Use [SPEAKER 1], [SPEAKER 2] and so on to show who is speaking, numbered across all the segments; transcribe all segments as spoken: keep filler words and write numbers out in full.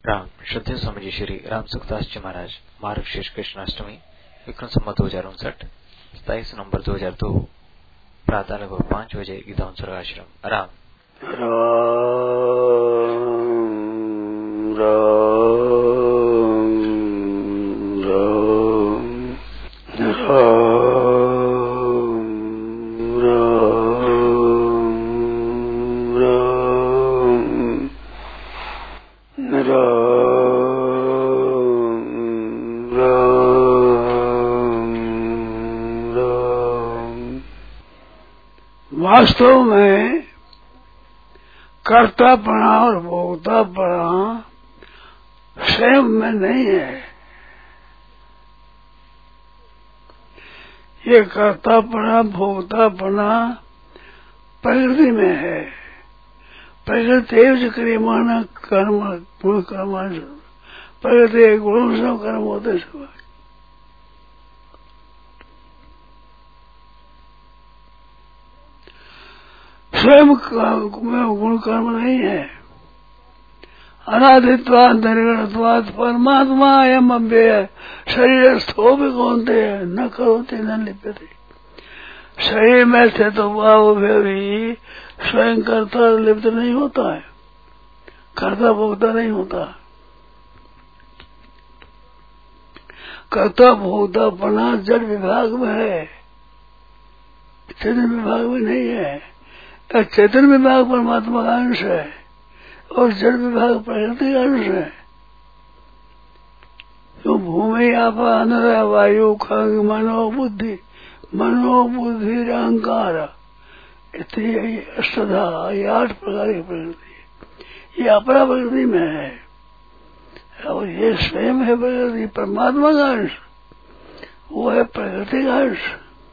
[SPEAKER 1] राम श्रद्धेय स्वामी जी श्री राम सुखदास जी महाराज मार्ग शीर्ष कृष्णाष्टमी विक्रम संवत दो हजार उनसठ सताईस नवंबर दो हजार दो प्रातः लगभग पांच बजे गीता स्वर्ग आश्रम राम
[SPEAKER 2] राम वास्तव में कर्तापना और भोक्तापना स्वयं में नहीं है। ये कर्तापना भोक्तापना प्रकृति में है। प्रकृति क्रियमाण कर्म गुण कर्म प्रकृति गुण सब कर्म होते सब। स्वयं में गुण कर्म नहीं है। अनादित्वाद निर्गुणत्वाद परमात्मा एवं अव्यय शरीर स्थो भी कौनते न करोते न लिप्यते। शरीर में थे तो भाव भी स्वयं कर्ता लिप्त नहीं होता है, कर्ता भोक्ता नहीं होता। कर्ता भोक्तापना जड़ विभाग में है, चेतन विभाग में नहीं है। चेतन विभाग परमात्मा का अंश है और जड़ विभाग प्रकृति का अंश है। तो भूमि आपा अनर वायु खंग मनो बुद्धि मनो बुद्धि अहंकार इतनी अष्टधा ये आठ प्रकार की प्रकृति, ये अपरा प्रकृति में है और ये स्वयं है प्रकृति परमात्मा का अंश, वो है प्रकृति का अंश।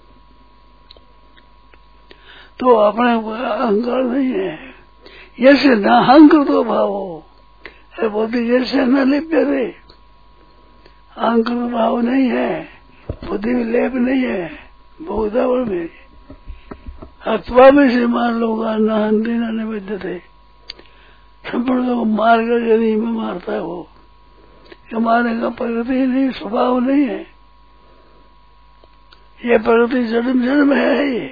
[SPEAKER 2] तो अपने अहंकार नहीं है। यसे न अहंकृत भाव है बुद्धि जैसे न लिप्य थे। अहंकृत भाव नहीं है, बुद्धि में लेप नहीं है। भोक्तापन में अथवा में से मान लोगा न हंती न निबद्ध थे। संपूर्ण को मार कर यदि में मारता है वो, ये मारने का प्रकृति नहीं, स्वभाव नहीं है। ये प्रकृति जन्म जन्म है। ये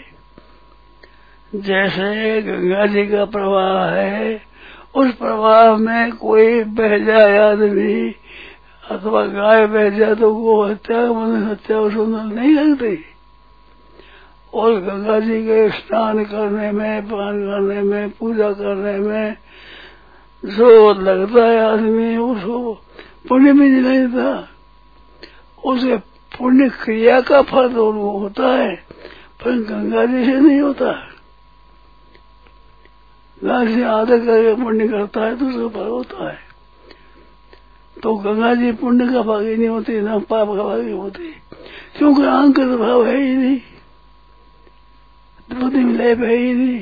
[SPEAKER 2] जैसे गंगा जी का प्रवाह है, उस प्रवाह में कोई बह जाए आदमी अथवा गाय बह जाए तो वो हत्या मन हत्या उसको नहीं लगती। और गंगा जी के स्नान करने में, पान करने में, पूजा करने में जो लगता है आदमी उसको पुण्य भी नहीं लगता। उसे पुण्य क्रिया का फल दोनों होता है, पर गंगा जी से नहीं होता। गंगा जी आदर करके पुण्य करता है तो उसका फल होता है। तो गंगा जी पुण्य का भागी नहीं होती, न पाप का भागी होती, क्योंकि अहंकृत भाव है ही नहीं, बुद्धि में लेप है ही नहीं।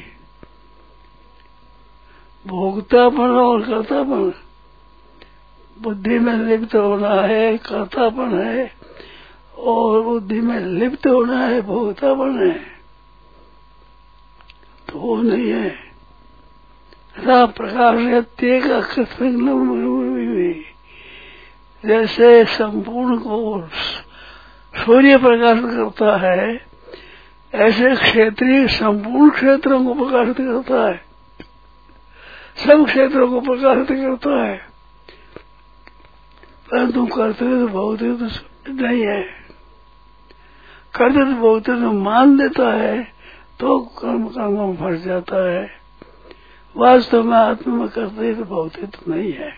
[SPEAKER 2] भोक्तापन और कर्तापन, बुद्धि में लिप्त होना है कर्तापन है, और बुद्धि में लिप्त होना है भोक्तापन है। तो वो नहीं है। प्रकाश जैसे संपूर्ण को सूर्य प्रकाश करता है, ऐसे क्षेत्रीय संपूर्ण क्षेत्रों को प्रकाशित करता है, सब क्षेत्रों को प्रकाशित करता है। परंतु कर्तव्य भौतिक तो नहीं है। कर्तव्य भौतिक तो मान देता है तो कर्म कर्म में फंस जाता है। वास्तव में आत्मा में कर्तव्य तो भौतिक नहीं है।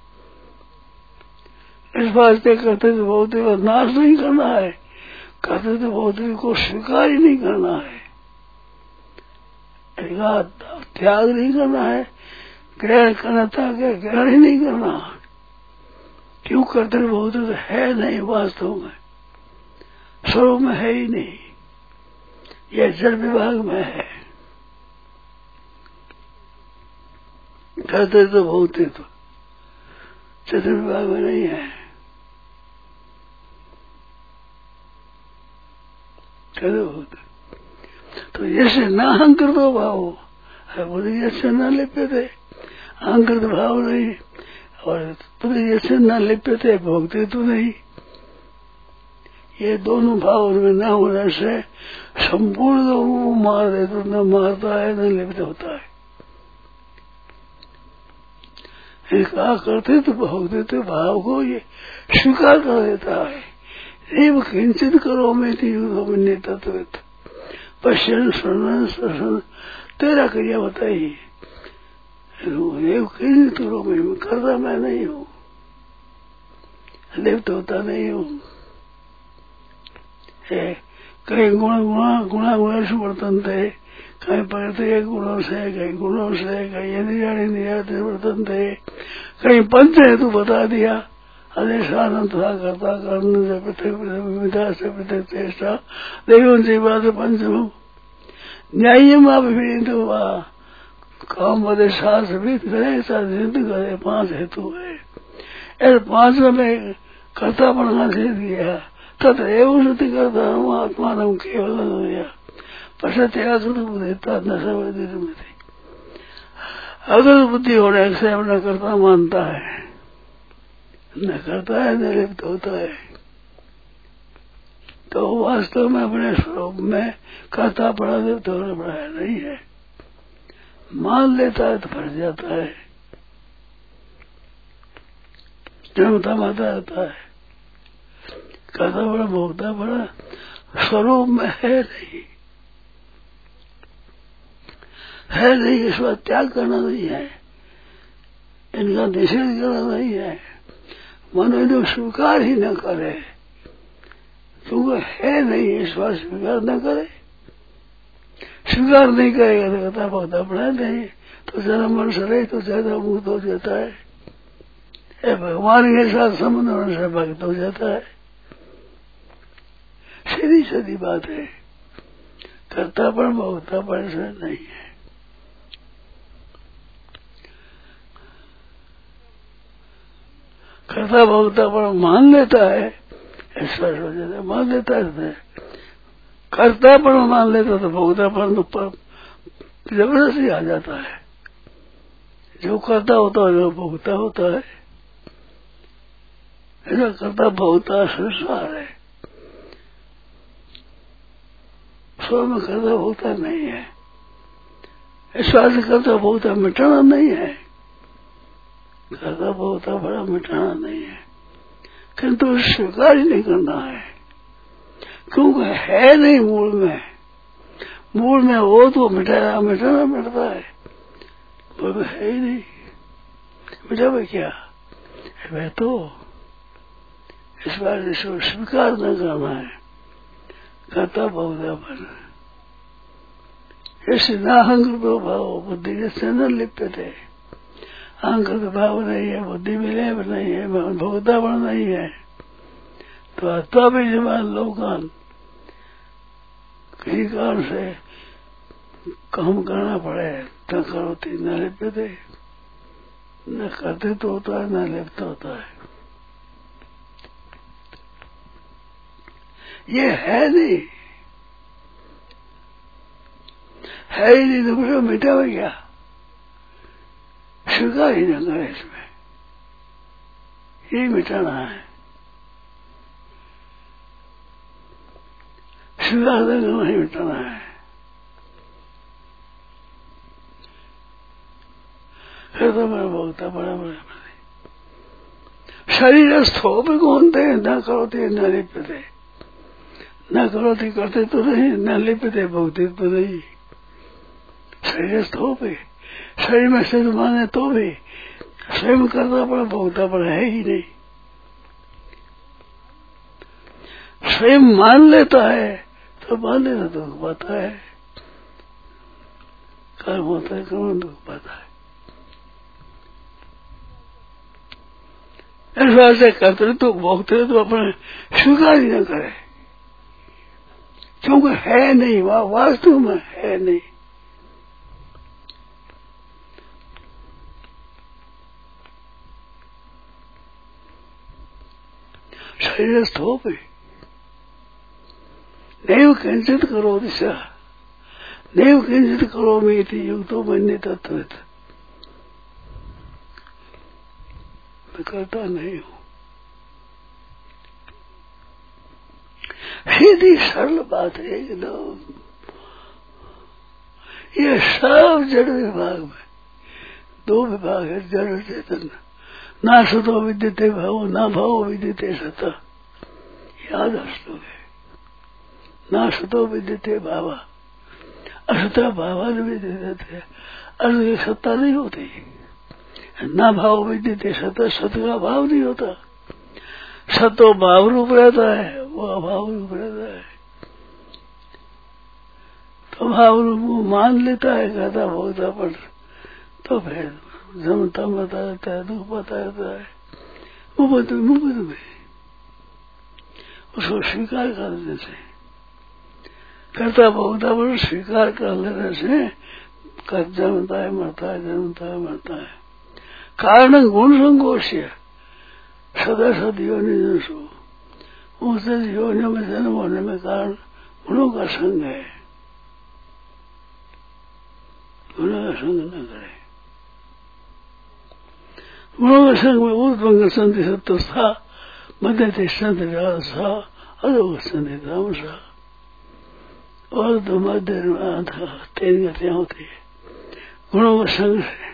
[SPEAKER 2] इस वास्ते कर्तव्य भौतिक का नाश नहीं करना है, कर्तव्य भौतिक को स्वीकार ही नहीं करना है, त्याग नहीं करना है, ग्रहण करना था क्या ग्रहण ही नहीं करना। क्यों? कर्तव्य भौतिक है नहीं, वास्तव में स्वरूप में है ही नहीं, यह जड़ विभाग में है। कहते तो भौतिक तो चतुर विभाग में नहीं है। कहते भौतिक तो जैसे न अहंकृत भाव है, बुद्धि जैसे न लिप्य थे, अहंकृत भाव नहीं और पति से न लिप्यते भोगते तो नहीं। ये दोनों भाव उनमें न होने से संपूर्ण वो मार दे तो न मारता है न लिप्त होता है। कहा करते तो भोगते तो भाव को ये स्वीकार कर देता है। एवं किंचित करो में थी युद्ध तत्व पश्चिम शरण शरण तेरा क्रिया बताइए। किंचित करो में करता मैं नहीं हूँ, लिप्त होता नहीं हूँ। कहीं गुणा गुणा गुणा गुणा से वर्तन थे, कहीं प्रकृति गुणों से, कहीं गुणों से, कहीं इंद्रिया इंद्रिया से वर्तन थे, कहीं पंच हेतु बता दिया। आदेशानंद था करता कर्ण से पृथक विविधा से पृथक चेष्टा देवों जीवा से पंचम न्याय विभिन्न हुआ काम बदे सास भी करे सिद्ध करे पांच हेतु है। ऐसे पांच में कर्ता बना से दिया तत्व सत्य करता हूँ आत्मा नम केवल दिया पश्चात देता न सब। अगर बुद्धि होने से न करता मानता है, न करता है न लिप्त होता है, तो वास्तव में अपने स्वरूप में करता पड़ा लिप्त होने पड़ा है नहीं है। मान लेता है तो फंस जाता है, जन्मता माता रहता है। करता बड़ा भोगता बड़ा स्वरूप में है नहीं, है नहीं। इस बात त्याग करना नहीं है, इनका निषेध करना नहीं है। मनो इन्हें स्वीकार ही न करे, क्योंकि है नहीं इस बात स्वीकार न करे। स्वीकार नहीं करेगा तो कहता भोगता बड़ा नहीं, तो जन्म मन से तो ज्यादा मुक्त हो जाता है। ए भगवान के साथ संबंध होने से भक्त हो जाता है। सीधी सीधी बात है, कर्तापन भोक्तापन से नहीं है। कर्ता भोक्तापन मान लेता है, स्पर्श हो जाता है, मान लेता है। कर्तापन मान लेता तो भोक्तापन तो जबरदस्ती आ जाता है। जो करता होता है वो भोगता होता है। ऐसा करता भोगता संसार है, स्व में करता भोगता नहीं है। ऐसा से करता भोगता मिटाना नहीं है, करता भोगता बड़ा मिटाना नहीं है, किंतु स्वीकार ही नहीं करना है, क्योंकि है नहीं मूल में। मूल में वो तो मिटाना मिटाना मिटता है, वो है ही नहीं। मिटावे क्या वह तो इस बार इसको स्वीकार न करना है, करता भोगता बन। ऐसे न अहंकृत भाव बुद्धि जैसे न लिप्त थे। अहंकृत भाव नहीं है, बुद्धि में लेप नहीं है, भोगता बन नहीं है, तो आत्मा भी जमान लोकान किसी कारण से काम करना पड़े न करोती न लिप्यते, न करते तो होता है न लिप्त होता है। ये है नहीं, है ही नहीं तो फिर मिटा हुआ क्या? स्वीकार ही न करे इसमें, ये मिटाना है। स्वीकार करना ही मिटाना है। फिर तो मैं भोगता बड़ा बड़ा शरीर स्थो भी कौन थे न करोते न लिपते, न करोते करते तो नहीं, न लिपते भोगते तो नहीं। शरीर स्थो पे शरीर में सिर माने तो भी स्वयं करता पड़ा भोगता पड़ा है ही नहीं। स्वयं मान लेता है तो मान लेता दुख पाता है, कर्म होता है कर्म दुख पाता है। इस बात से कर्तृत्व तो भोगते तो अपने स्वीकार ही न करे, क्योंकि है नहीं, वह वास्तव में है नहीं। शरीर स्थो पे नैव किंचित करो दिशा, नैव किंचित करो में युक्तो मन्य तत्व। करता नहीं हूँ। सीधी सरल बात है एकदम। ये सब जड़ विभाग में दो विभाग है, जड़ और चेतन। ना सतो विद्यते भाव, ना भाव विद्यते सता। याद श्लोक है। ना सतो विद्यते भावा, असता भावा विद्यते। अर्थ की सत्ता नहीं होती। ना भाव विद्यते सता, सत का भाव नहीं होता। सतो भाव रूप रहता है, वो अभाव रूप रहता है। तो भाव रूप को मान लेता है, कहता भोगता पर, तो फिर जमता बता रहता है, दुख बता रहता है, मुफ्त मुफ्त में उसको स्वीकार कर देने से, करता भोगता पर स्वीकार कर लेने से कर जन्मता है मरता है, जन्मता है मरता है। कारण गुण संकोष्य सदा सदियों निजो, उसे योनियों में जन्म होने में कारण गुणों का संग है। गुणों का संग न करे। गुणों के संग में उत्पन्न संधि सत्व था, मध्य तिष्ठन्त सा, अधोग संधि तामसा। और तो मध्य था, तीन गतियां होती है गुणों के संग से।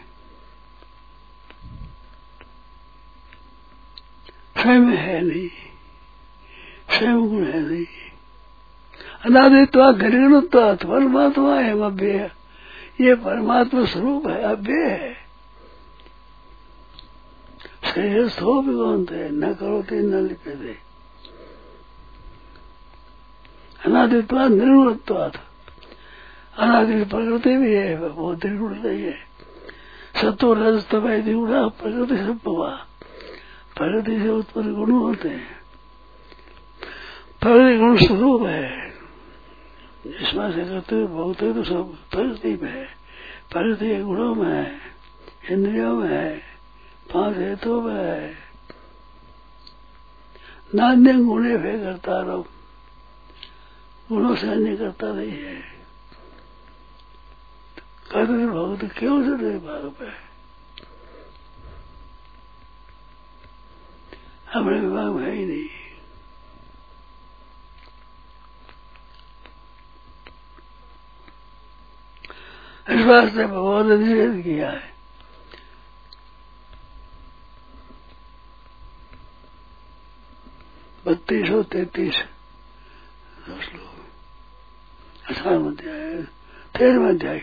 [SPEAKER 2] स्वयं है नहीं, स्वयं गुण है नहीं। अनादित्वा घृणत्वा परमात्मा है अव्यय। ये परमात्मा स्वरूप है, अव्यय है। श्रेयस्थो विगोन्ते न करोति न लिप्यते। अनादित्वा निर्गुणत्वात्, अनादि प्रकृति भी है, वो निर्गुण नहीं है। सत्व रजस्तम गुणा प्रकृति संभवा, प्रकृति से उत्पन्न गुण होते हैं। प्रकृति गुण स्वरूप है। इसमें से करते बहुत तो सब प्रकृति में है, प्रकृति के गुणों में है, इंद्रियों में है, पांच हेतु में है। नान्य गुणे वे करता रहो, गुणों से अन्य करता नहीं है। कहते भगवत क्यों से नहीं भाग पे हमारे विभाग में है ही नहीं। इस वास्ते भगवान ने निषेध किया है। बत्तीस सौ तैतीस श्लोक, अठारहवां अध्याय, तेरहवां अध्याय।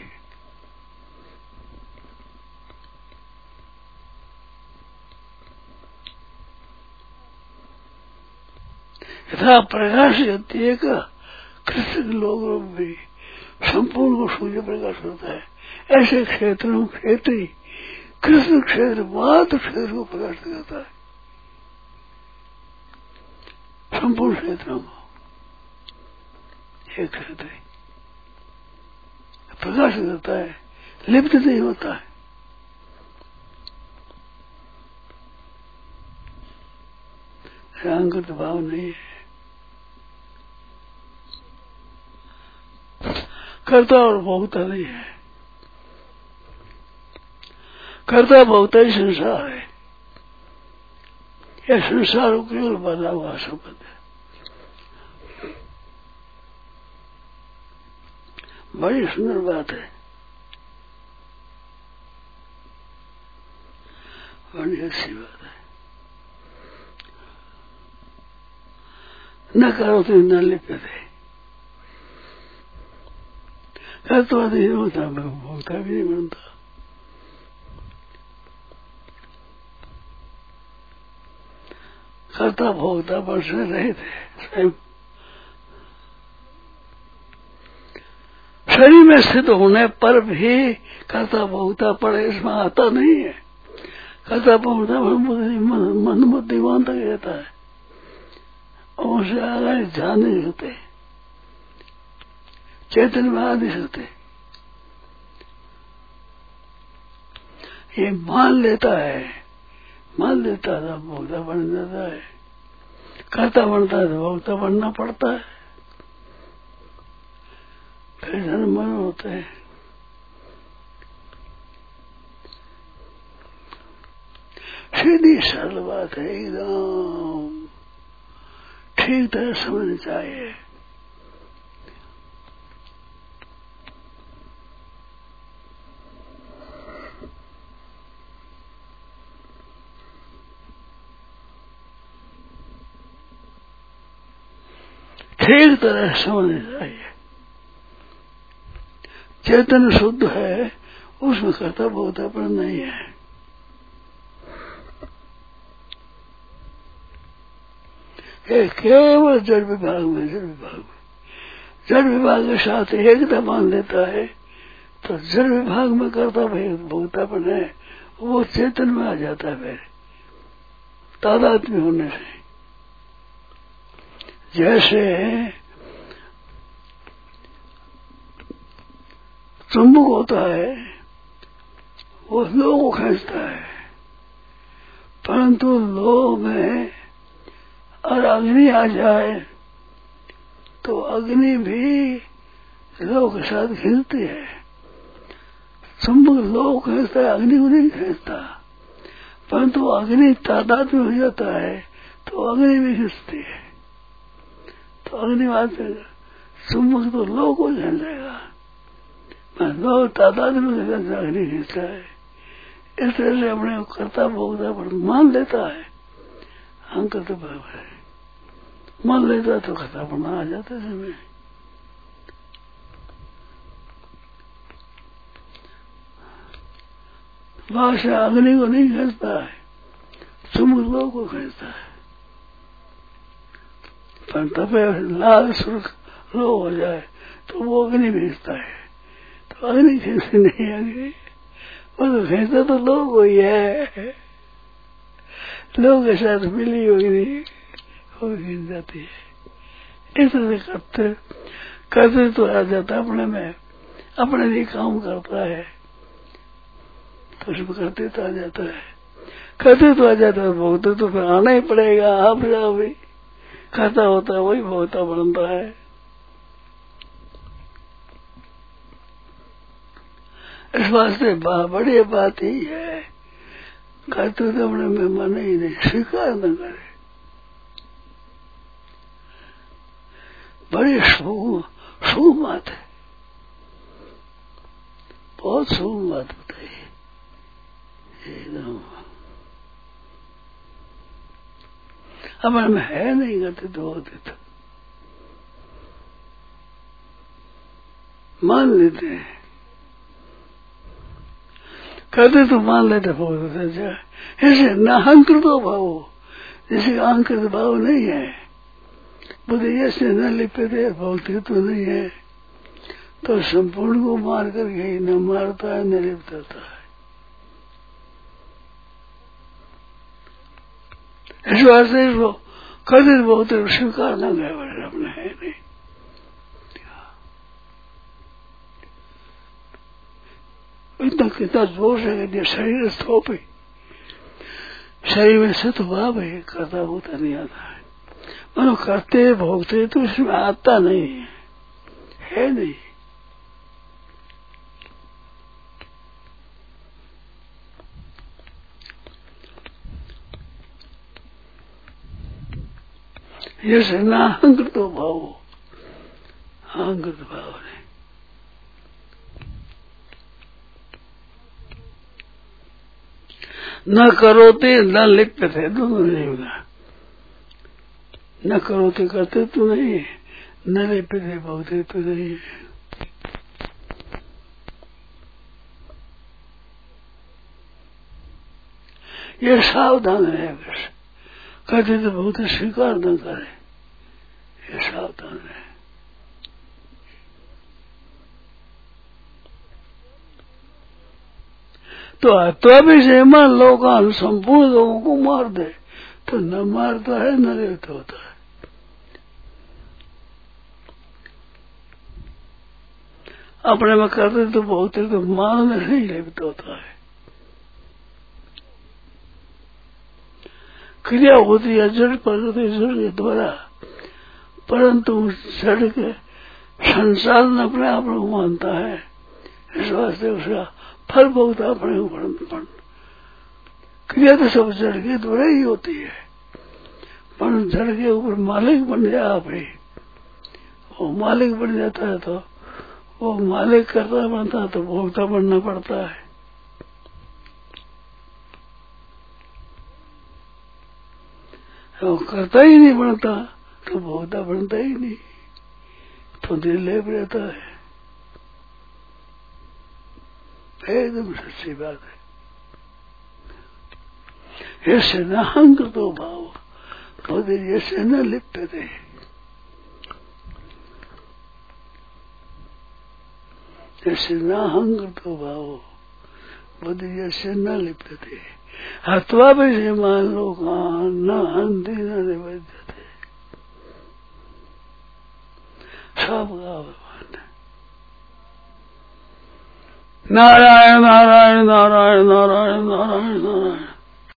[SPEAKER 2] यथा प्रकाश एक कृष्ण के लोगों में भी संपूर्ण को सूर्य प्रकाश होता है, ऐसे क्षेत्रों क्षेत्री कृष्ण क्षेत्र मात्र क्षेत्र को प्रकाश करता है। संपूर्ण क्षेत्रों को एक क्षेत्र प्रकाश करता है, लिप्त नहीं होता है। अहंकृत भाव नहीं है। करता और भोगता नहीं है। करता भोगता ही संसार है। यह संसार केवल बना हुआ संबंध है। बड़ी सुंदर बात है, बड़ी अच्छी बात है। न करो तो न लिप्यते, कर तो नहीं होता, भोगता भी नहीं बनता। करता भोगता पर से रहे थे स्वयं। शरीर में स्थित होने पर भी करता भोगता पर इसमें आता नहीं है। करता भोगता मन बुद्धिमान तक रहता है और उसे आगे ध्यान नहीं होते, चेतन में आ नहीं सकते। ये मान लेता है, मान लेता था भोगता बन जाता है। करता बनता है तो भोगता बनना पड़ता है, फिर जन्म मरण होते हैं। सीधी सरल बात है, एकदम ठीक तरह समझनी चाहिए। ठीक तरह समझनी चाहिए। चेतन शुद्ध है, उसमें कर्ता भोक्तापन नहीं है। ये केवल जड़ विभाग में, जड़ विभाग में जड़ विभाग के साथ एकता मान लेता है तो जड़ विभाग में कर्ता भोक्तापन है, वो चेतन में आ जाता है फिर तादात्म्य होने से। जैसे चुंबक होता है, वो लोह को खींचता है, परंतु लोह में और अग्नि आ जाए तो अग्नि भी लोह के साथ खींचती है। चुंबक लोह खींचता है, अग्नि को नहीं खींचता, परंतु अग्नि तादाद में हो जाता है तो अग्नि भी खींचती है। तो अग्नि बात चुंबक तो लोह को खींचेगा, लोह तादाद में अग्नि खींचता है। इस तरह से अपने कर्ता भोक्ता पर मान लेता है, अंक तो बराबर है, मान लेता तो कर्ता पढ़ना आ जाता है समय। भाषा अग्नि को नहीं खींचता है, चुंबक लोह को खींचता है, पर तपे लाल सुर्ख लोह हो जाए तो वो अग्नि भेजता है। तो अग्नि खींचती नहीं, अग्नि वो तो खींचता तो लोह को ही है, लोह के साथ मिली अग्नि वो खींच जाती है। इस तरह से करते करते तो आ जाता है अपने में, अपने लिए काम करता है तो उसमें करते तो आ जाता है, करते तो आ जाता है, भोगते तो फिर आना ही पड़ेगा। आप जाओ भी खाता होता है वही भोगता बनता है। इस वास्ते बड़ी बात ही है, करते तो अपने में मन ही नहीं, स्वीकार न करे। बड़ी शुभ शुभ बात है, बहुत शुभ बात बताई एकदम। अपने में है नहीं, करते तो होते तो मान लेते हैं, करते तो मान लेते भोगते जाए। ऐसे न अहंकृत भाव, जैसे अहंकृत भाव नहीं है, बुद्धि ऐसे न लिपते भोगते तो नहीं है, तो संपूर्ण को मार करके ही न मारता है न लिपता है। इस बार से इसको करते बहुत स्वीकार न गए बड़े अपने है नहीं। इतना कितना जोर से दिया, शरीर स्थोप है, शरीर में सत भाव है, करता होता नहीं आता है। मनो करते भोगते तो इसमें आता नहीं है, है नहीं। जैसे ना अहंकृत भाव, अहंकृत भाव नहीं। न करोते न लिप्त थे, दोनों नहीं होगा। न करोते करते तो नहीं, न लिप्त थे भोगते तो नहीं। ये सावधान है, बस कहते तो बहुत स्वीकार न करे, ये सावधान है। तो तो भी से मान लोग संपूर्ण लोगों को मार दे तो न मारता है न लेता होता है। अपने में करते तो बहुत तो मारने नहीं लेता होता है। क्रिया होती है जड़ प्रकृति जड़ के द्वारा, परंतु जड़ के संसाधन अपने आप को मानता है। इस वास्ते उसका फल भोगता अपने ऊपर क्रिया तो सब जड़ के द्वारा ही होती है, पर जड़ के ऊपर मालिक बन जाए आप ही, वो मालिक बन जाता है तो वो मालिक करता बनता तो भोक्ता बनना पड़ता है। वो करता ही नहीं बनता तो भोक्ता बनता ही नहीं, तो निर्लेप रहता है। एकदम सच्ची बात है। ऐसे न हंकृतो भाव तो ऐसे न लिप्यते, ऐसे न हंकृतो भाव बुद्धि से न लिप्यते, हत्वा भी से मान लो कहा न हंति न निबद्धते। सब गाँव नारायण नारायण नारायण नारायण नारायण नारायण।